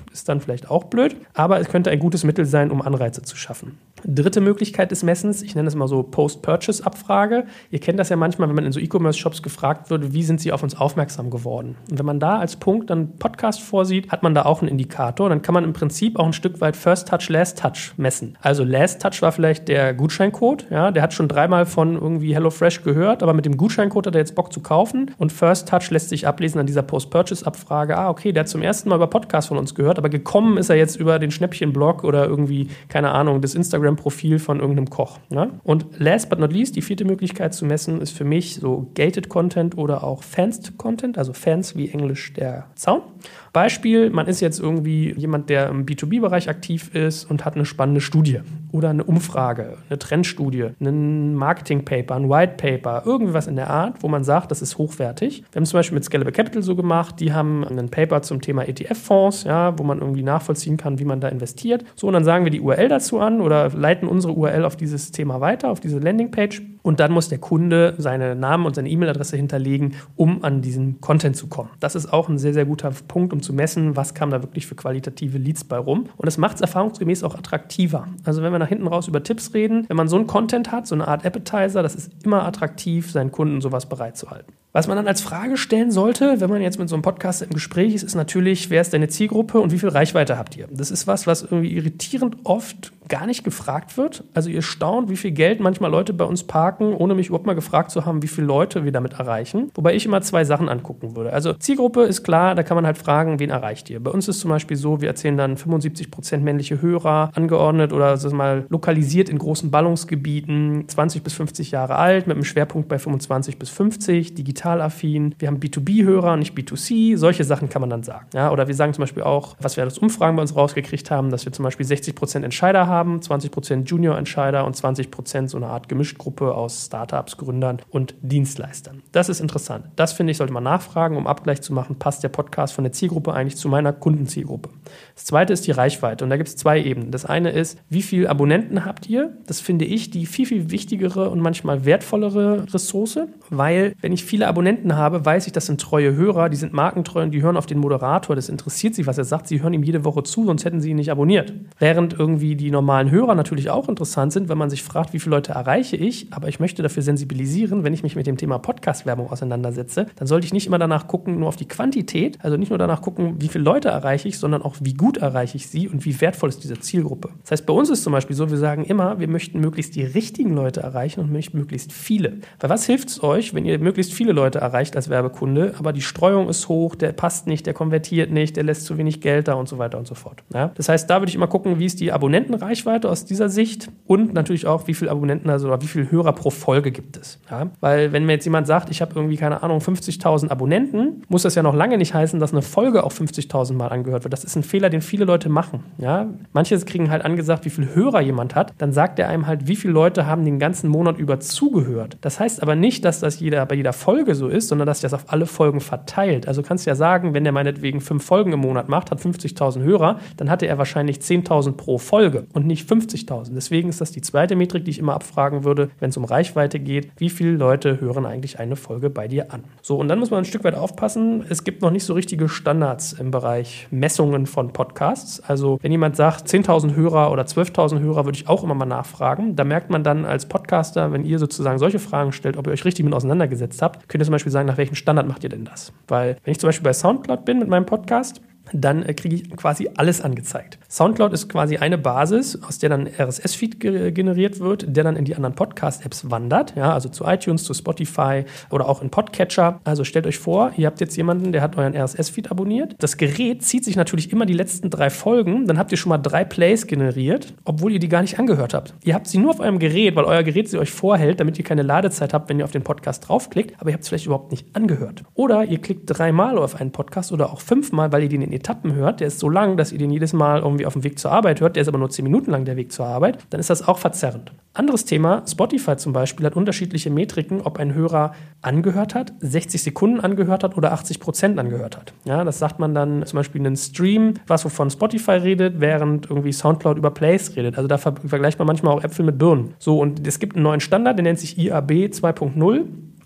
ist dann vielleicht auch blöd, aber es könnte ein gutes Mittel sein, um Anreize zu schaffen. Dritte Möglichkeit des Messens, ich nenne es mal so Post-Purchase-Abfrage. Ihr kennt das ja manchmal, wenn man in so E-Commerce-Shops gefragt wird, wie sind sie auf uns aufmerksam geworden? Und wenn man da als Punkt dann Podcast vorsieht, hat man da auch einen Indikator. Dann kann man im Prinzip auch ein Stück weit First Touch, Last Touch messen. Also Last Touch war vielleicht der Gutscheincode, ja, der hat schon dreimal von irgendwie HelloFresh gehört, aber mit dem Gutscheincode hat er jetzt Bock zu kaufen. Und First Touch lässt sich ablesen an dieser Post-Purchase-Abfrage. Ah, okay, der hat zum ersten Mal über Podcast von uns gehört, aber gekommen ist er jetzt über den Schnäppchen-Blog oder irgendwie, keine Ahnung, das Instagram-Profil von irgendeinem Koch. Ne? Und last but not least, die vierte Möglichkeit zu messen, ist für mich so Gated Content oder auch Fenced Content, also Fence wie Englisch der Zaun. Beispiel, man ist jetzt irgendwie jemand, der im B zwei B-Bereich aktiv ist und hat eine spannende Studie oder eine Umfrage, eine Trendstudie, ein Marketing-Paper, ein White-Paper, irgendwas in der Art, wo man sagt, das ist hochwertig. Wir haben es zum Beispiel mit Scalable Capital so gemacht, die haben ein Paper zum Thema E T F-Fonds, ja, wo man irgendwie nachvollziehen kann, wie man da investiert. So, und dann sagen wir die U R L dazu an oder leiten unsere U R L auf dieses Thema weiter, auf diese Landingpage. Und dann muss der Kunde seine Namen und seine E-Mail-Adresse hinterlegen, um an diesen Content zu kommen. Das ist auch ein sehr, sehr guter Punkt, um zu messen, was kam da wirklich für qualitative Leads bei rum. Und es macht es erfahrungsgemäß auch attraktiver. Also wenn wir nach hinten raus über Tipps reden, wenn man so einen Content hat, so eine Art Appetizer, das ist immer attraktiv, seinen Kunden sowas bereitzuhalten. Was man dann als Frage stellen sollte, wenn man jetzt mit so einem Podcast im Gespräch ist, ist natürlich, wer ist deine Zielgruppe und wie viel Reichweite habt ihr? Das ist was, was irgendwie irritierend oft gar nicht gefragt wird. Also ihr staunt, wie viel Geld manchmal Leute bei uns parken, ohne mich überhaupt mal gefragt zu haben, wie viele Leute wir damit erreichen. Wobei ich immer zwei Sachen angucken würde. Also Zielgruppe ist klar, da kann man halt fragen, wen erreicht ihr? Bei uns ist zum Beispiel so, wir erzählen dann fünfundsiebzig Prozent männliche Hörer, angeordnet oder also mal lokalisiert in großen Ballungsgebieten, zwanzig bis fünfzig Jahre alt, mit einem Schwerpunkt bei fünfundzwanzig bis fünfzig, digital affin. Wir haben B zwei B-Hörer, nicht B zwei C. Solche Sachen kann man dann sagen. Ja, oder wir sagen zum Beispiel auch, was wir als Umfragen bei uns rausgekriegt haben, dass wir zum Beispiel sechzig Prozent Entscheider haben, zwanzig Prozent Junior-Entscheider und zwanzig Prozent so eine Art Gemischtgruppe aus Startups, Gründern und Dienstleistern. Das ist interessant. Das, finde ich, sollte man nachfragen, um Abgleich zu machen, passt der Podcast von der Zielgruppe eigentlich zu meiner Kundenzielgruppe. Das zweite ist die Reichweite und da gibt es zwei Ebenen. Das eine ist, wie viele Abonnenten habt ihr? Das finde ich die viel, viel wichtigere und manchmal wertvollere Ressource, weil wenn ich viele Abonnenten habe, weiß ich, das sind treue Hörer, die sind markentreu und die hören auf den Moderator, das interessiert sie, was er sagt, sie hören ihm jede Woche zu, sonst hätten sie ihn nicht abonniert. Während irgendwie die normalen Hörer natürlich auch interessant sind, wenn man sich fragt, wie viele Leute erreiche ich, aber ich möchte dafür sensibilisieren, wenn ich mich mit dem Thema Podcast-Werbung auseinandersetze, dann sollte ich nicht immer danach gucken, nur auf die Quantität, also nicht nur danach gucken, wie viele Leute erreiche ich, sondern auch, wie gut erreiche ich sie und wie wertvoll ist diese Zielgruppe. Das heißt, bei uns ist zum Beispiel so, wir sagen immer, wir möchten möglichst die richtigen Leute erreichen und nicht möglichst viele. Weil was hilft es euch, wenn ihr möglichst viele Leute erreicht als Werbekunde, aber die Streuung ist hoch, der passt nicht, der konvertiert nicht, der lässt zu wenig Geld da und so weiter und so fort. Ja? Das heißt, da würde ich immer gucken, wie ist die Abonnentenreichweite aus dieser Sicht und natürlich auch, wie viele Abonnenten, also oder wie viele Hörer pro Folge gibt es. Ja? Weil wenn mir jetzt jemand sagt, ich habe irgendwie, keine Ahnung, fünfzigtausend Abonnenten, muss das ja noch lange nicht heißen, dass eine Folge auch fünfzigtausend Mal angehört wird. Das ist ein Fehler, den viele Leute machen. Ja? Manche kriegen halt angesagt, wie viele Hörer jemand hat, dann sagt er einem halt, wie viele Leute haben den ganzen Monat über zugehört. Das heißt aber nicht, dass das jeder, bei jeder Folge so ist, sondern dass das auf alle Folgen verteilt. Also kannst du ja sagen, wenn der meinetwegen fünf Folgen im Monat macht, hat fünfzigtausend Hörer, dann hatte er wahrscheinlich zehntausend pro Folge und nicht fünfzigtausend. Deswegen ist das die zweite Metrik, die ich immer abfragen würde, wenn es um Reichweite geht. Wie viele Leute hören eigentlich eine Folge bei dir an? So, und dann muss man ein Stück weit aufpassen. Es gibt noch nicht so richtige Standards im Bereich Messungen von Podcasts. Also wenn jemand sagt, zehntausend Hörer oder zwölftausend Hörer, würde ich auch immer mal nachfragen. Da merkt man dann als Podcaster, wenn ihr sozusagen solche Fragen stellt, ob ihr euch richtig mit auseinandergesetzt habt, könnt ihr zum Beispiel sagen, nach welchem Standard macht ihr denn das? Weil wenn ich zum Beispiel bei Soundcloud bin mit meinem Podcast, dann äh, kriege ich quasi alles angezeigt. Soundcloud ist quasi eine Basis, aus der dann R S S-Feed ge- generiert wird, der dann in die anderen Podcast-Apps wandert, ja, also zu iTunes, zu Spotify oder auch in Podcatcher. Also stellt euch vor, ihr habt jetzt jemanden, der hat euren R S S-Feed abonniert. Das Gerät zieht sich natürlich immer die letzten drei Folgen, dann habt ihr schon mal drei Plays generiert, obwohl ihr die gar nicht angehört habt. Ihr habt sie nur auf eurem Gerät, weil euer Gerät sie euch vorhält, damit ihr keine Ladezeit habt, wenn ihr auf den Podcast draufklickt, aber ihr habt es vielleicht überhaupt nicht angehört. Oder ihr klickt dreimal auf einen Podcast oder auch fünfmal, weil ihr den in Etappen hört, der ist so lang, dass ihr den jedes Mal irgendwie auf dem Weg zur Arbeit hört, der ist aber nur zehn Minuten lang der Weg zur Arbeit, dann ist das auch verzerrend. Anderes Thema, Spotify zum Beispiel hat unterschiedliche Metriken, ob ein Hörer angehört hat, sechzig Sekunden angehört hat oder achtzig Prozent angehört hat. Ja, das sagt man dann zum Beispiel in einem Stream, was wovon Spotify redet, während irgendwie Soundcloud über Plays redet. Also da ver- vergleicht man manchmal auch Äpfel mit Birnen. So, und es gibt einen neuen Standard, der nennt sich I A B zwei Punkt null.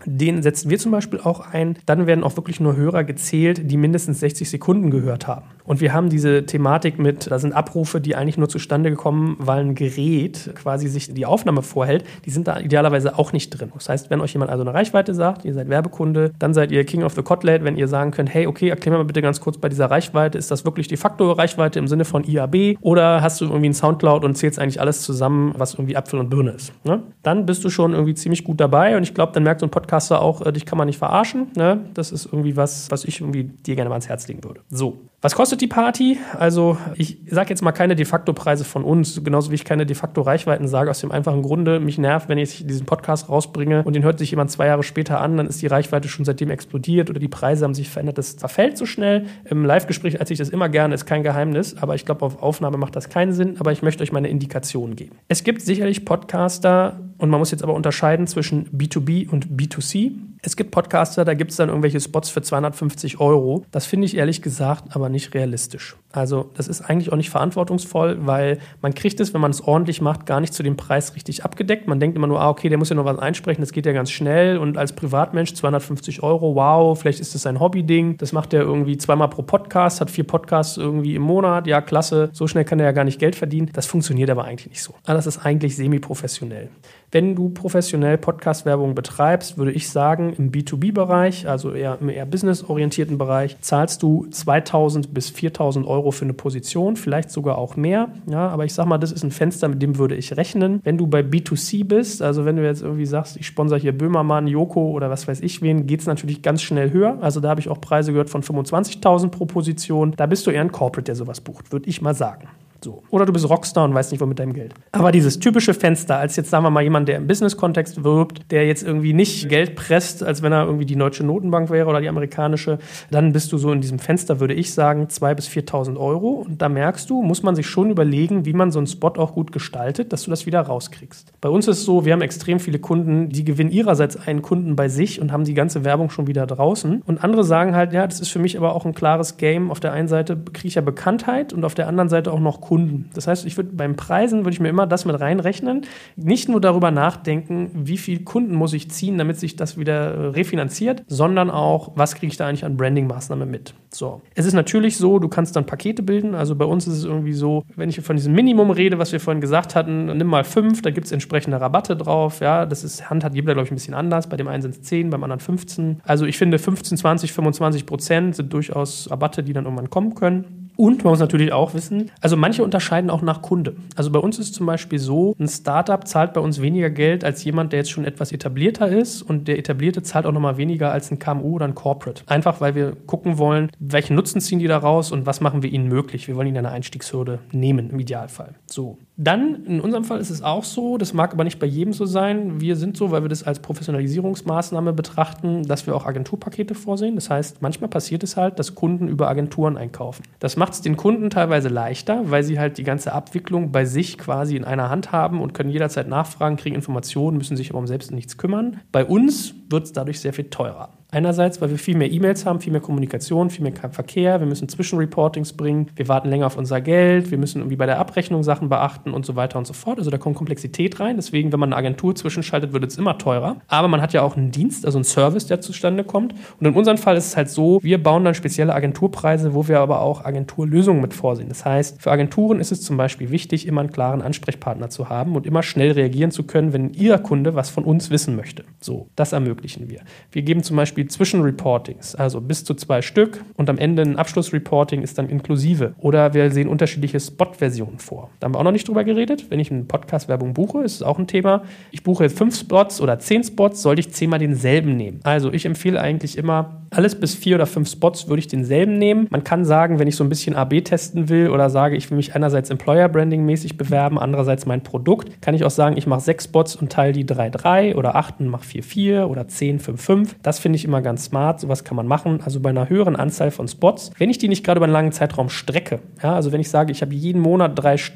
Den setzen wir zum Beispiel auch ein. Dann werden auch wirklich nur Hörer gezählt, die mindestens sechzig Sekunden gehört haben. Und wir haben diese Thematik mit, da sind Abrufe, die eigentlich nur zustande kommen, weil ein Gerät quasi sich die Aufnahme vorhält. Die sind da idealerweise auch nicht drin. Das heißt, wenn euch jemand also eine Reichweite sagt, ihr seid Werbekunde, dann seid ihr King of the Kotelett, wenn ihr sagen könnt, hey, okay, erklär mir mal bitte ganz kurz bei dieser Reichweite, ist das wirklich de facto Reichweite im Sinne von I A B oder hast du irgendwie einen Soundcloud und zählst eigentlich alles zusammen, was irgendwie Apfel und Birne ist. Ne? Dann bist du schon irgendwie ziemlich gut dabei und ich glaube, dann merkt so ein Podcaster auch, äh, dich kann man nicht verarschen. Ne? Das ist irgendwie was, was ich irgendwie dir gerne mal ans Herz legen würde. So. Was kostet die Party? Also ich sage jetzt mal keine de facto Preise von uns, genauso wie ich keine de facto Reichweiten sage, aus dem einfachen Grunde, mich nervt, wenn ich diesen Podcast rausbringe und den hört sich jemand zwei Jahre später an, dann ist die Reichweite schon seitdem explodiert oder die Preise haben sich verändert. Das verfällt so schnell. Im Live-Gespräch erzähle ich das immer gerne, ist kein Geheimnis, aber ich glaube, auf Aufnahme macht das keinen Sinn, aber ich möchte euch meine Indikation geben. Es gibt sicherlich Podcaster und man muss jetzt aber unterscheiden zwischen B zwei B und B zwei C. Es gibt Podcaster, da gibt es dann irgendwelche Spots für zweihundertfünfzig Euro. Das finde ich ehrlich gesagt aber nicht realistisch. Also das ist eigentlich auch nicht verantwortungsvoll, weil man kriegt es, wenn man es ordentlich macht, gar nicht zu dem Preis richtig abgedeckt. Man denkt immer nur, ah, okay, der muss ja noch was einsprechen, das geht ja ganz schnell. Und als Privatmensch zweihundertfünfzig Euro, wow, vielleicht ist das ein Hobby-Ding. Das macht er irgendwie zweimal pro Podcast, hat vier Podcasts irgendwie im Monat. Ja, klasse, so schnell kann er ja gar nicht Geld verdienen. Das funktioniert aber eigentlich nicht so. Also das ist eigentlich semi-professionell. Wenn du professionell Podcast-Werbung betreibst, würde ich sagen, im B zwei B-Bereich, also eher im eher businessorientierten Bereich, zahlst du zweitausend bis viertausend Euro für eine Position, vielleicht sogar auch mehr. Ja, aber ich sag mal, das ist ein Fenster, mit dem würde ich rechnen. Wenn du bei B zwei C bist, also wenn du jetzt irgendwie sagst, ich sponsere hier Böhmermann, Joko oder was weiß ich wen, geht es natürlich ganz schnell höher. Also da habe ich auch Preise gehört von fünfundzwanzigtausend pro Position. Da bist du eher ein Corporate, der sowas bucht, würde ich mal sagen. So. Oder du bist Rockstar und weißt nicht, wo mit deinem Geld. Aber dieses typische Fenster, als jetzt sagen wir mal jemand, der im Business-Kontext wirbt, der jetzt irgendwie nicht Geld presst, als wenn er irgendwie die deutsche Notenbank wäre oder die amerikanische, dann bist du so in diesem Fenster, würde ich sagen, zweitausend bis viertausend Euro. Und da merkst du, muss man sich schon überlegen, wie man so einen Spot auch gut gestaltet, dass du das wieder rauskriegst. Bei uns ist es so, wir haben extrem viele Kunden, die gewinnen ihrerseits einen Kunden bei sich und haben die ganze Werbung schon wieder draußen. Und andere sagen halt, ja, das ist für mich aber auch ein klares Game. Auf der einen Seite kriege ich ja Bekanntheit und auf der anderen Seite auch noch Kunden. Das heißt, ich würde beim Preisen würde ich mir immer das mit reinrechnen, nicht nur darüber nachdenken, wie viel Kunden muss ich ziehen, damit sich das wieder refinanziert, sondern auch, was kriege ich da eigentlich an Branding-Maßnahmen mit. So. Es ist natürlich so, du kannst dann Pakete bilden, also bei uns ist es irgendwie so, wenn ich von diesem Minimum rede, was wir vorhin gesagt hatten, nimm mal fünf, da gibt es entsprechende Rabatte drauf, ja, das ist, Hand hat jeder, glaube ich, ein bisschen anders, bei dem einen sind es zehn, beim anderen fünfzehn, also ich finde fünfzehn, zwanzig, fünfundzwanzig Prozent sind durchaus Rabatte, die dann irgendwann kommen können. Und man muss natürlich auch wissen, also manche unterscheiden auch nach Kunde. Also bei uns ist es zum Beispiel so, ein Startup zahlt bei uns weniger Geld als jemand, der jetzt schon etwas etablierter ist und der Etablierte zahlt auch nochmal weniger als ein K M U oder ein Corporate. Einfach, weil wir gucken wollen, welchen Nutzen ziehen die da raus und was machen wir ihnen möglich. Wir wollen ihnen eine Einstiegshürde nehmen, im Idealfall. So. Dann, in unserem Fall ist es auch so, das mag aber nicht bei jedem so sein. Wir sind so, weil wir das als Professionalisierungsmaßnahme betrachten, dass wir auch Agenturpakete vorsehen. Das heißt, manchmal passiert es halt, dass Kunden über Agenturen einkaufen. Das macht es den Kunden teilweise leichter, weil sie halt die ganze Abwicklung bei sich quasi in einer Hand haben und können jederzeit nachfragen, kriegen Informationen, müssen sich aber um selbst nichts kümmern. Bei uns wird es dadurch sehr viel teurer. Einerseits, weil wir viel mehr E-Mails haben, viel mehr Kommunikation, viel mehr Verkehr, wir müssen Zwischenreportings bringen, wir warten länger auf unser Geld, wir müssen irgendwie bei der Abrechnung Sachen beachten und so weiter und so fort. Also da kommt Komplexität rein, deswegen, wenn man eine Agentur zwischenschaltet, wird es immer teurer. Aber man hat ja auch einen Dienst, also einen Service, der zustande kommt. Und in unserem Fall ist es halt so, wir bauen dann spezielle Agenturpreise, wo wir aber auch Agenturlösungen mit vorsehen. Das heißt, für Agenturen ist es zum Beispiel wichtig, immer einen klaren Ansprechpartner zu haben und immer schnell reagieren zu können, wenn ihr Kunde was von uns wissen möchte. So, das ermöglichen wir. Wir geben zum Beispiel Zwischenreportings, also bis zu zwei Stück und am Ende ein Abschlussreporting ist dann inklusive. Oder wir sehen unterschiedliche Spot-Versionen vor. Da haben wir auch noch nicht drüber geredet. Wenn ich eine Podcast-Werbung buche, ist es auch ein Thema. Ich buche jetzt fünf Spots oder zehn Spots, sollte ich zehnmal denselben nehmen. Also ich empfehle eigentlich immer, alles bis vier oder fünf Spots würde ich denselben nehmen. Man kann sagen, wenn ich so ein bisschen A B testen will oder sage, ich will mich einerseits Employer-Branding-mäßig bewerben, andererseits mein Produkt, kann ich auch sagen, ich mache sechs Spots und teile die drei drei oder acht und mache vier vier oder zehn fünf fünf. Das finde ich immer ganz smart. Sowas kann man machen. Also bei einer höheren Anzahl von Spots, wenn ich die nicht gerade über einen langen Zeitraum strecke, ja, also wenn ich sage, ich habe jeden Monat drei Stück,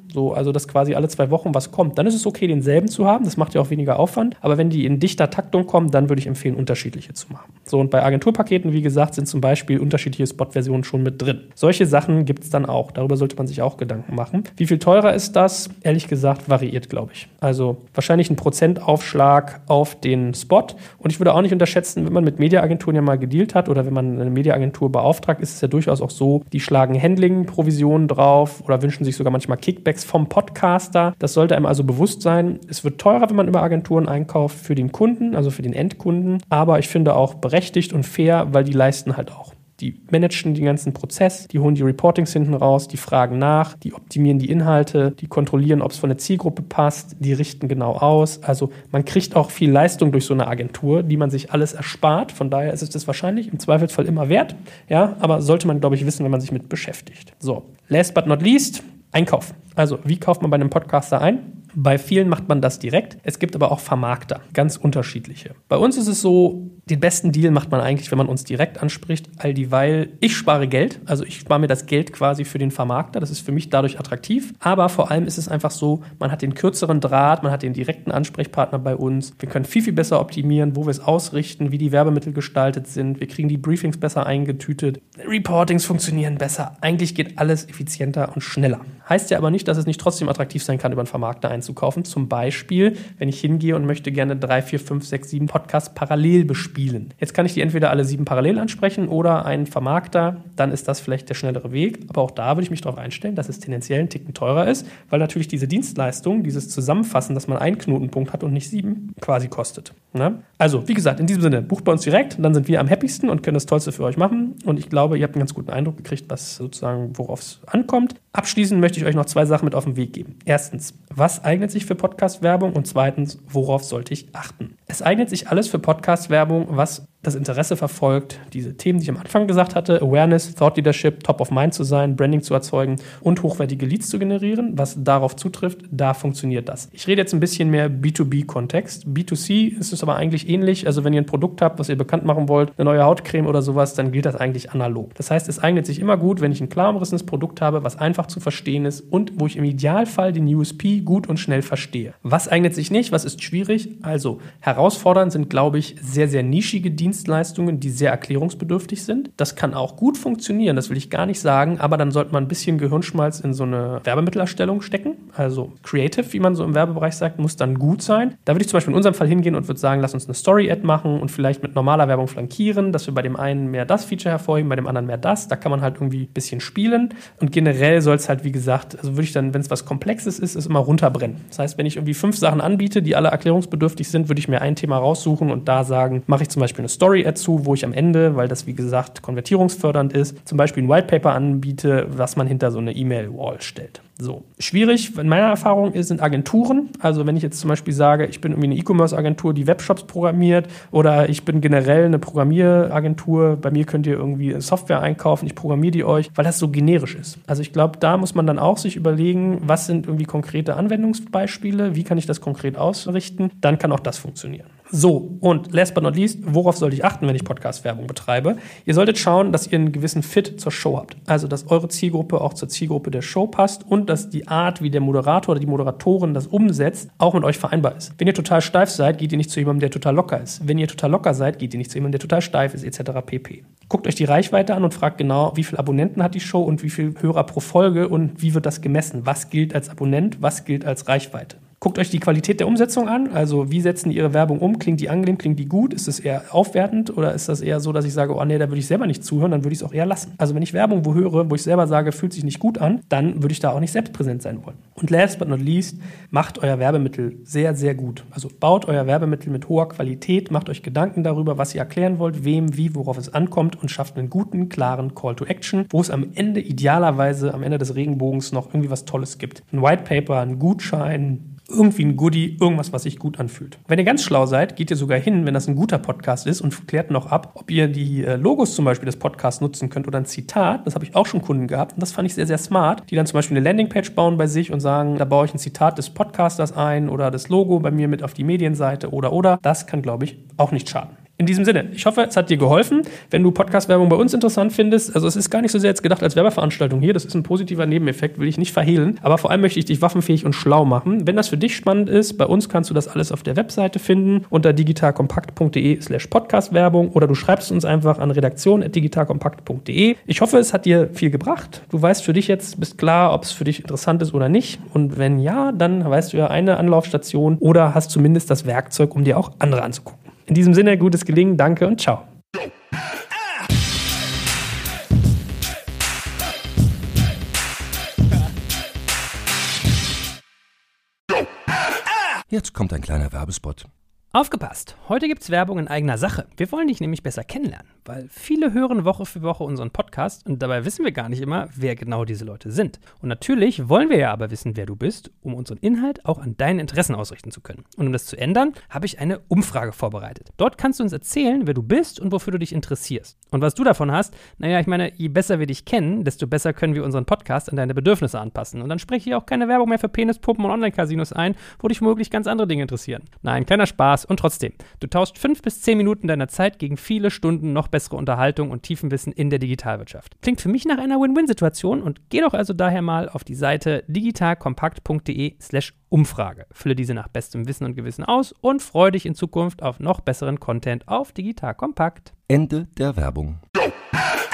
So, also dass quasi alle zwei Wochen was kommt. Dann ist es okay, denselben zu haben. Das macht ja auch weniger Aufwand. Aber wenn die in dichter Taktung kommen, dann würde ich empfehlen, unterschiedliche zu machen. So, und bei Agenturpaketen, wie gesagt, sind zum Beispiel unterschiedliche Spot-Versionen schon mit drin. Solche Sachen gibt es dann auch. Darüber sollte man sich auch Gedanken machen. Wie viel teurer ist das? Ehrlich gesagt, variiert, glaube ich. Also wahrscheinlich ein Prozentaufschlag auf den Spot. Und ich würde auch nicht unterschätzen, wenn man mit Mediaagenturen ja mal gedealt hat oder wenn man eine Mediaagentur beauftragt, ist es ja durchaus auch so, die schlagen Handling-Provisionen drauf oder wünschen sich sogar manchmal Kickbacks vom Podcaster. Das sollte einem also bewusst sein. Es wird teurer, wenn man über Agenturen einkauft für den Kunden, also für den Endkunden. Aber ich finde auch berechtigt und fair, weil die leisten halt auch. Die managen den ganzen Prozess, die holen die Reportings hinten raus, die fragen nach, die optimieren die Inhalte, die kontrollieren, ob es von der Zielgruppe passt, die richten genau aus. Also man kriegt auch viel Leistung durch so eine Agentur, die man sich alles erspart. Von daher ist es das wahrscheinlich im Zweifelsfall immer wert. Ja, aber sollte man, glaube ich, wissen, wenn man sich mit beschäftigt. So, last but not least, Einkauf. Also wie kauft man bei einem Podcaster ein? Bei vielen macht man das direkt. Es gibt aber auch Vermarkter, ganz unterschiedliche. Bei uns ist es so, den besten Deal macht man eigentlich, wenn man uns direkt anspricht, all dieweil ich spare Geld. Also ich spare mir das Geld quasi für den Vermarkter. Das ist für mich dadurch attraktiv. Aber vor allem ist es einfach so, man hat den kürzeren Draht, man hat den direkten Ansprechpartner bei uns. Wir können viel, viel besser optimieren, wo wir es ausrichten, wie die Werbemittel gestaltet sind. Wir kriegen die Briefings besser eingetütet. Reportings funktionieren besser. Eigentlich geht alles effizienter und schneller. Heißt ja aber nicht, dass es nicht trotzdem attraktiv sein kann, über einen Vermarkter einzukaufen. Zum Beispiel, wenn ich hingehe und möchte gerne drei, vier, fünf, sechs, sieben Podcasts parallel bespielen. Jetzt kann ich die entweder alle sieben parallel ansprechen oder einen Vermarkter. Dann ist das vielleicht der schnellere Weg. Aber auch da würde ich mich darauf einstellen, dass es tendenziell einen Ticken teurer ist, weil natürlich diese Dienstleistung, dieses Zusammenfassen, dass man einen Knotenpunkt hat und nicht sieben, quasi kostet. Ne? Also, wie gesagt, in diesem Sinne, bucht bei uns direkt, dann sind wir am happysten und können das Tollste für euch machen. Und ich glaube, ihr habt einen ganz guten Eindruck gekriegt, was sozusagen, worauf es ankommt. Abschließend möchte ich euch noch zwei Sachen mit auf den Weg geben. Erstens, was eignet sich für Podcast-Werbung? Und zweitens, worauf sollte ich achten? Es eignet sich alles für Podcast-Werbung, was das Interesse verfolgt, diese Themen, die ich am Anfang gesagt hatte, Awareness, Thought Leadership, Top of Mind zu sein, Branding zu erzeugen und hochwertige Leads zu generieren. Was darauf zutrifft, da funktioniert das. Ich rede jetzt ein bisschen mehr B zwei B-Kontext. B zwei C ist es aber eigentlich ähnlich. Also wenn ihr ein Produkt habt, was ihr bekannt machen wollt, eine neue Hautcreme oder sowas, dann gilt das eigentlich analog. Das heißt, es eignet sich immer gut, wenn ich ein klar umrissenes Produkt habe, was einfach zu verstehen ist und wo ich im Idealfall den U S P gut und schnell verstehe. Was eignet sich nicht? Was ist schwierig? Also herausfordernd sind, glaube ich, sehr, sehr nischige Dienstleistungen, die sehr erklärungsbedürftig sind. Das kann auch gut funktionieren, das will ich gar nicht sagen, aber dann sollte man ein bisschen Gehirnschmalz in so eine Werbemittelerstellung stecken. Also creative, wie man so im Werbebereich sagt, muss dann gut sein. Da würde ich zum Beispiel in unserem Fall hingehen und würde sagen, lass uns eine Story-Ad machen und vielleicht mit normaler Werbung flankieren, dass wir bei dem einen mehr das Feature hervorheben, bei dem anderen mehr das. Da kann man halt irgendwie ein bisschen spielen und generell soll es halt, wie gesagt, also würde ich dann, wenn es was Komplexes ist, es immer runterbrennen. Das heißt, wenn ich irgendwie fünf Sachen anbiete, die alle erklärungsbedürftig sind, würde ich mir ein Thema raussuchen und da sagen, mache ich zum Beispiel eine Story-Ad zu, wo ich am Ende, weil das wie gesagt konvertierungsfördernd ist, zum Beispiel ein Whitepaper anbiete, was man hinter so eine E-Mail-Wall stellt. So. Schwierig, in meiner Erfahrung ist, sind Agenturen. Also wenn ich jetzt zum Beispiel sage, ich bin irgendwie eine E-Commerce-Agentur, die Webshops programmiert oder ich bin generell eine Programmieragentur, bei mir könnt ihr irgendwie Software einkaufen, ich programmiere die euch, weil das so generisch ist. Also ich glaube, da muss man dann auch sich überlegen, was sind irgendwie konkrete Anwendungsbeispiele, wie kann ich das konkret ausrichten, dann kann auch das funktionieren. So, und last but not least, worauf sollte ich achten, wenn ich Podcast-Werbung betreibe? Ihr solltet schauen, dass ihr einen gewissen Fit zur Show habt. Also, dass eure Zielgruppe auch zur Zielgruppe der Show passt und dass die Art, wie der Moderator oder die Moderatorin das umsetzt, auch mit euch vereinbar ist. Wenn ihr total steif seid, geht ihr nicht zu jemandem, der total locker ist. Wenn ihr total locker seid, geht ihr nicht zu jemandem, der total steif ist, et cetera pp. Guckt euch die Reichweite an und fragt genau, wie viele Abonnenten hat die Show und wie viele Hörer pro Folge und wie wird das gemessen? Was gilt als Abonnent, was gilt als Reichweite? Guckt euch die Qualität der Umsetzung an, also wie setzen die ihre Werbung um, klingt die angenehm, klingt die gut, ist es eher aufwertend oder ist das eher so, dass ich sage, oh nee, da würde ich selber nicht zuhören, dann würde ich es auch eher lassen. Also wenn ich Werbung wo höre, wo ich selber sage, fühlt sich nicht gut an, dann würde ich da auch nicht selbst präsent sein wollen. Und last but not least, macht euer Werbemittel sehr, sehr gut. Also baut euer Werbemittel mit hoher Qualität, macht euch Gedanken darüber, was ihr erklären wollt, wem, wie, worauf es ankommt und schafft einen guten, klaren Call to Action, wo es am Ende idealerweise, am Ende des Regenbogens noch irgendwie was Tolles gibt. Ein White Paper, ein Gutschein, irgendwie ein Goodie, irgendwas, was sich gut anfühlt. Wenn ihr ganz schlau seid, geht ihr sogar hin, wenn das ein guter Podcast ist und klärt noch ab, ob ihr die äh, Logos zum Beispiel des Podcasts nutzen könnt oder ein Zitat. Das habe ich auch schon Kunden gehabt und das fand ich sehr, sehr smart, die dann zum Beispiel eine Landingpage bauen bei sich und sagen, da baue ich ein Zitat des Podcasters ein oder das Logo bei mir mit auf die Medienseite oder oder. Das kann, glaube ich, auch nicht schaden. In diesem Sinne, ich hoffe, es hat dir geholfen. Wenn du Podcast-Werbung bei uns interessant findest, also es ist gar nicht so sehr jetzt gedacht als Werbeveranstaltung hier, das ist ein positiver Nebeneffekt, will ich nicht verhehlen, aber vor allem möchte ich dich waffenfähig und schlau machen. Wenn das für dich spannend ist, bei uns kannst du das alles auf der Webseite finden, unter digitalkompakt.de slash Podcast-Werbung oder du schreibst uns einfach an redaktion at digitalkompakt.de. Ich hoffe, es hat dir viel gebracht. Du weißt für dich jetzt, bist klar, ob es für dich interessant ist oder nicht. Und wenn ja, dann weißt du ja eine Anlaufstation oder hast zumindest das Werkzeug, um dir auch andere anzugucken. In diesem Sinne, gutes Gelingen, danke und ciao. Jetzt kommt ein kleiner Werbespot. Aufgepasst! Heute gibt's Werbung in eigener Sache. Wir wollen dich nämlich besser kennenlernen, weil viele hören Woche für Woche unseren Podcast und dabei wissen wir gar nicht immer, wer genau diese Leute sind. Und natürlich wollen wir ja aber wissen, wer du bist, um unseren Inhalt auch an deinen Interessen ausrichten zu können. Und um das zu ändern, habe ich eine Umfrage vorbereitet. Dort kannst du uns erzählen, wer du bist und wofür du dich interessierst. Und was du davon hast, naja, ich meine, je besser wir dich kennen, desto besser können wir unseren Podcast an deine Bedürfnisse anpassen. Und dann spreche ich auch keine Werbung mehr für Penispuppen und Online-Casinos ein, wo dich womöglich ganz andere Dinge interessieren. Nein, kleiner Spaß. Und trotzdem, du tauschst fünf bis zehn Minuten deiner Zeit gegen viele Stunden noch bessere Unterhaltung und Tiefenwissen in der Digitalwirtschaft. Klingt für mich nach einer Win-Win-Situation und geh doch also daher mal auf die Seite digitalkompakt.de slash Umfrage. Fülle diese nach bestem Wissen und Gewissen aus und freue dich in Zukunft auf noch besseren Content auf Digital Kompakt. Ende der Werbung.